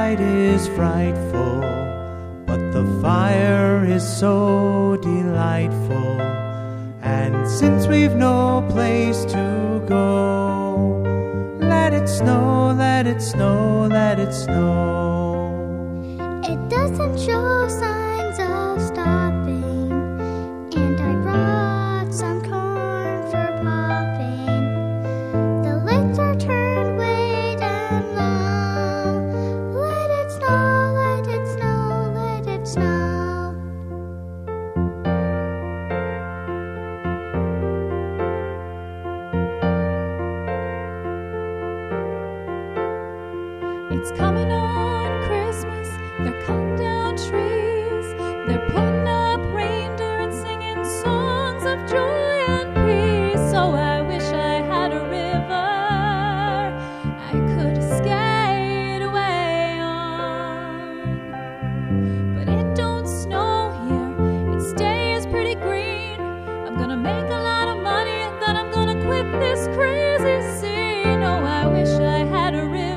night is frightful, but the fire is so delightful. And since we've no place to go, let it snow, let it snow, let it snow. It doesn't show signs of stopping, and I brought some corn for popping. The lights are turned way down low. Let it snow, let it snow, let it snow. It's coming on Christmas, they're cutting down trees, they're putting up reindeer and singing songs of joy and peace. So I wish I had a river I could skate away on. But it don't snow here, it stays pretty green. I'm gonna make a lot of money and then I'm gonna quit this crazy scene. Oh, I wish I had a river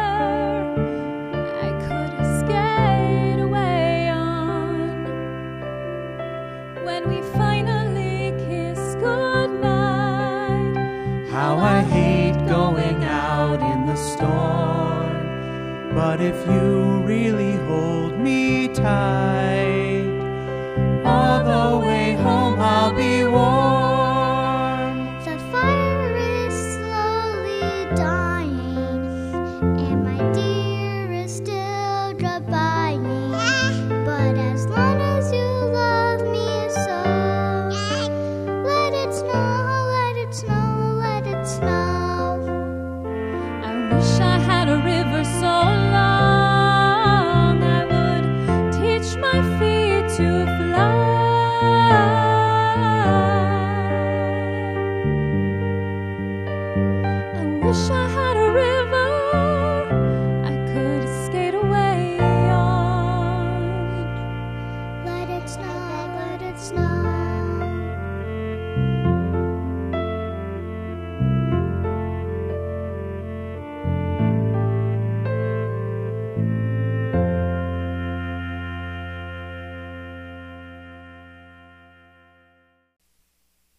I could skate away on. When we finally kiss goodnight, How I hate going out in the storm, but if you really hold me tight, all the